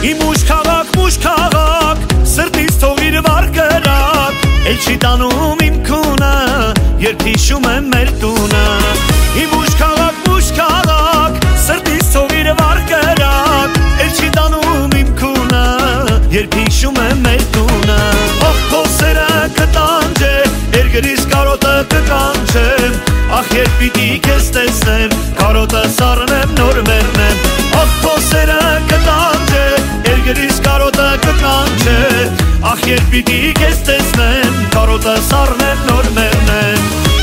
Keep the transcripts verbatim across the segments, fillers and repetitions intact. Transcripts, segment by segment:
Իմ ուշ քաղաք, մուշ քաղաք, սրտից թող իր վար կրակ, էլ չի տանում իմ քունը, երբ հիշում եմ մեր տունը։ Իմ ուշ քաղաք, մուշ քաղաք, սրտից թող իր վար կրակ, էլ չի տանում իմ քունը, երբ հիշում եմ մեր տունը։ Ախ քո սերը կտանջե, երկրից կարոտը կկանչեմ, ախ երբ պիտի քեզ տեսնեմ, կարոտը սառնեմ նոր մեռնեմ։ Ախ քո սերը կտանջե, երկրից կարոտը կկանչեմ, ախ երբ պիտի քեզ տեսնեմ, կարոտը սառնեմ նոր մեռնեմ։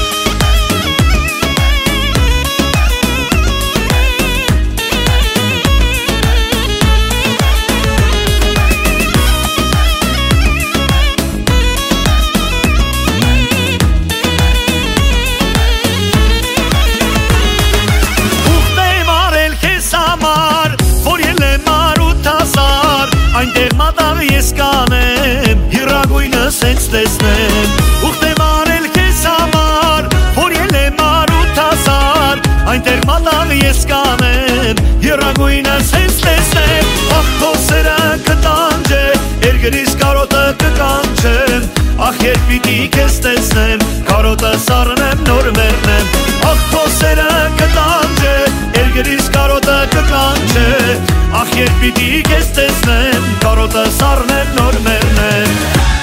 Այնտեղ մատաղ ես կանեմ, հիրագույնս հենց տեսնեմ։ Ուխտ եմ արել քեզ համար, որ ելեմ արութ հազար, այնտեղ մատաղ ես կանեմ, հիրագույնս հենց տեսնեմ։ Ախ քո սերը կտանջե, երկրից կարոտը կկանչեմ, ախ երբ պիտի քեզ տեսնեմ, կարոտը սառնեմ նոր մեռնեմ։ Ախ քո սերը կտանջե, երկրից կարոտը կկանչեմ, ախ երբ պիտի քեզ տեսնեմ, կարոտը սառնեմ նոր մեռնեմ։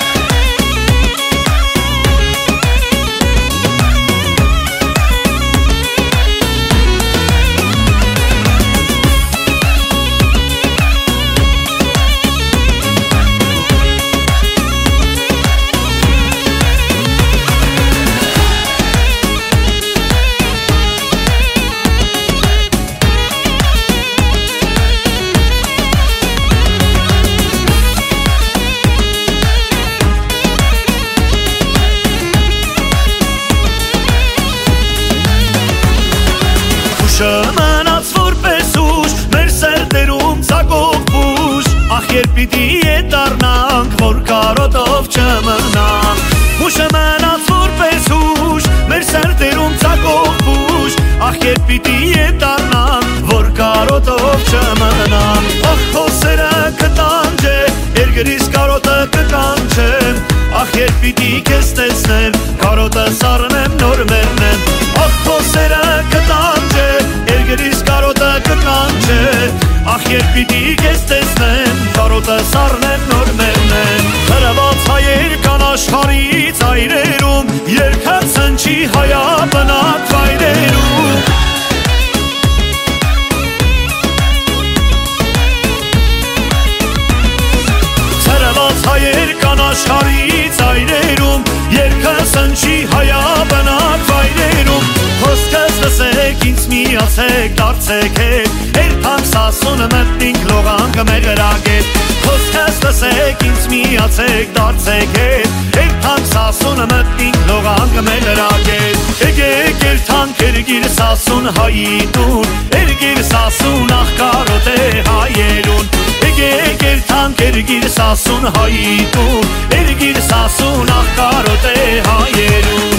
Մնաց որպես ուշ, մեր սերտերում ծակող բուժ, ախ երբ պիտի ետ առնանք, որ կարոտով չմնանք։ Ուշը մնաց որպես ուշ, մեր սերտերում ծակող բուժ, ախ երբ պիտի ետ առնանք, որ կարոտով չմնանք։ Ախ քո սերը կտանջե, երկրից կարոտը կկանչեմ, ախ երբ պիտի քեզ տեսնեմ, կարոտը սառնեմ նոր մեռնեմ։ Ախ քո սերը կտանջե, երկրից կարոտը կկանչեմ, ախ երբ պիտի քեզ տեսնեմ, կարոտը սառնեմ նոր մեռնեմ։ Հրված հայեր կան աշխարհի ծայրերում, երգը ցնչի հայաբնակ վայրերում։ Հրված հայեր կան աշխարհի ծայրերում, երգը ցնչի հայաբնակ վայրերում։ Խոսքս լսեք, ինձ միացեք, դարձեք հետ, երբանք սասունը մտնինք լողանքը մեղրագետ։ Խոսքս լսեք, ինձ միացեք, դարձեք հետ, երբանք սասունը մտնինք լողանքը մեղրագետ։ Եկեք երթանք երգիր սասուն հայի տուն, երգիր սասուն ախ կարոտ է հայերուն։ Եկեք երթանք երգիր սասուն հայի տուն, երգիր սասուն ախ կարոտ է հայերուն։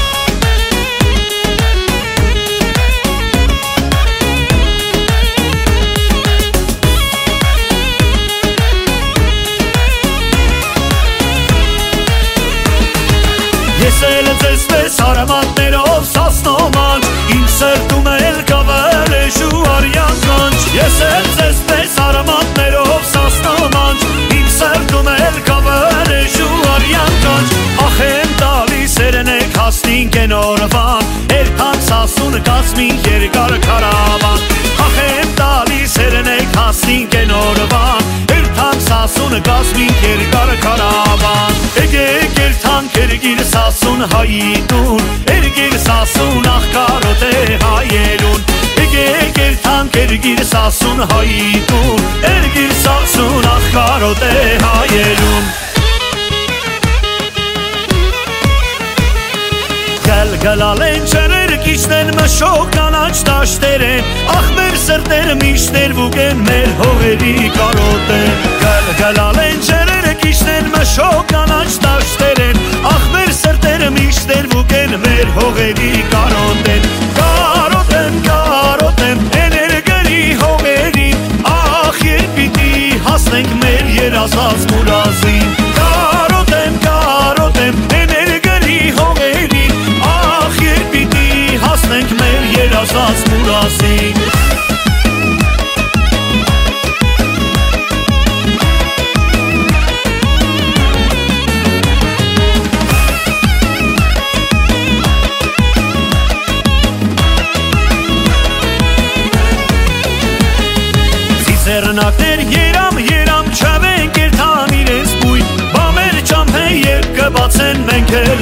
Ես էլ ձեզ պես հարամատներով սասնոմանչ, իմ սրտում էլ կավեր է ժուարյան կանչ։ Ես էլ ձեզ պես հարամատներով սասնոմանչ, իմ սրտում էլ կավեր է ժուարյան կանչ։ Ախ եմ տալի սերն եք հասնինք են օրվան, երբանք սասուն կազմինք երկար քարավան։ Ախ եմ տալի սերն եք հասնինք են օրվան, երբանք սասուն կազմինք երկար քարավան։ Եկեք երթանք երգիր սասուն հայի տուն, երգիր սասուն ախ կարոտ է հայերուն։ Եկեք երթանք երգիր սասուն հայի տուն, երգիր սասուն ախ կարոտ է հայերուն։ Գլգլալ են չերեր կիչնեն մշող կանաչ տաշտեր են, ախ մեր սրտերը միշտ ներվուկ են մեր հողերի կարոտ են։ Գլգլալ են չերեր կիչնեն մշող կանաչ տաշտեր են, ախ մեր սրտերը միշտ ներվուկ են մեր հողերի կարոտ են։ Կարոտ են, կարոտ են, էներգերի հողերին, ախ երբ պիտի հասնեն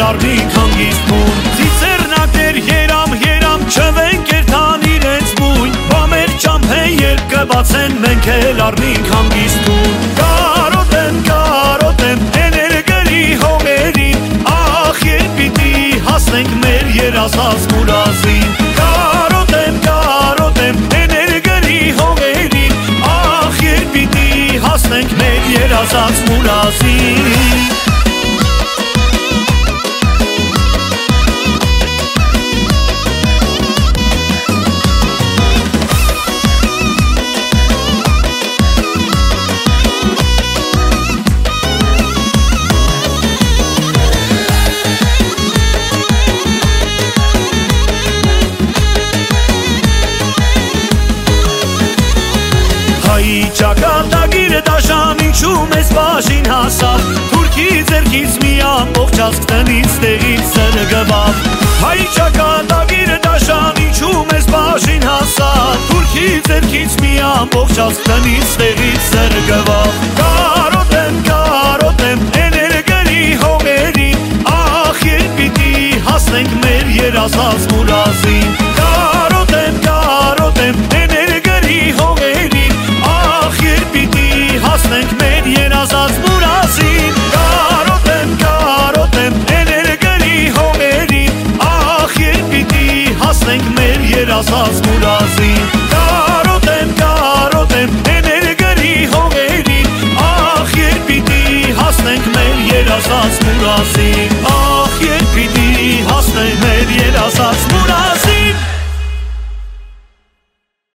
առնենք հանգիստ մուն Ծիծեռնակներ երամ երամ չվենք երթան իրենց բույն Բամեր ճամփեն երբ կբացեն մենք էլ առնենք հանգիստ մուն Կարոտեմ, կարոտեմ էներգերի հողերին Ախ երբ պիտի հասնենք մեր երազած մուրազին Կարոտեմ, կարոտեմ էներգերի հողերին Ախ երբ պիտի հասնենք մեր երազած մուրազին Ճակատագիրը դաշան ինչու մեզ բաժին հասավ Թուրքի ձերքից մի ամբողջ ազգ տնից տեղից զրկվավ Հայ ճակատագիրը դաշան ինչու մեզ բաժին հասավ Թուրքի ձերքից մի ամբողջ ազգ տնից տեղից զրկվավ Կարոտեմ, կարոտեմ էներգերի հողերին Ախ երբ պիտի հասնենք մեր երազած մուրազին Կարոտեմ, կարոտեմ էներգերի հողերին Հասնենք մեր երազած մուրազին Կարոտեմ, կարոտեմ էներգերի հողերին Ախ երբ պիտի հասնենք մեր երազած մուրազին Կարոտեմ, կարոտեմ էներգերի հողերին Ախ երբ պիտի հասնենք մեր երազած մուրազին